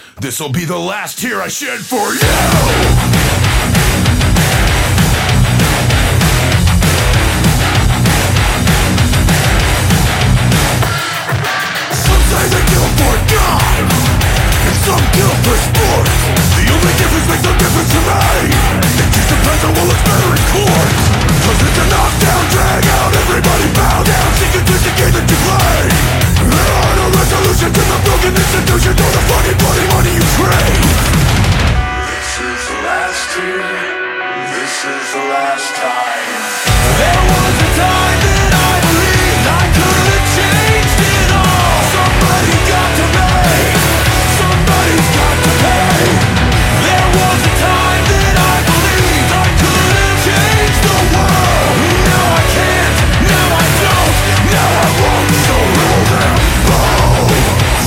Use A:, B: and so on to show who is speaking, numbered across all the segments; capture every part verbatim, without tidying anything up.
A: This'll be the last tear I shed for you. For God, and some kill for sport. The only difference makes no difference to me. It just depends on what looks better in court. Cause it's a knockdown, drag out, everybody bow down. Sink it to the game that you play. There are no resolutions in the broken institution, or the funny bloody money you trade. This is the last year. This is the last time. There was a time that I believed I could have changed it all. Somebody got to pay. Somebody's got to pay. There was a time that I believed I could have changed the world. Now I can't, now I don't, now I won't, so roll them bones.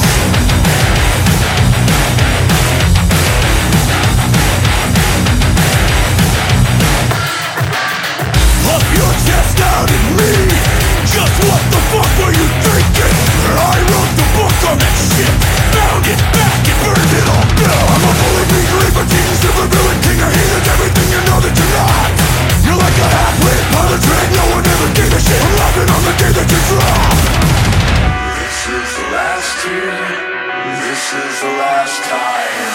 A: Puff your chest out at me. Just what the fuck were you thinking? I wrote the book on that shit. Found it back and burned it all down. I'm a fully beat reaper, Jesus, silver villain, king of heathens. Everything you know that you're not. You're like a half-lit pilot train. No one ever gave a shit. I'm laughing on the day that you drop. This is the last year. This is the last time.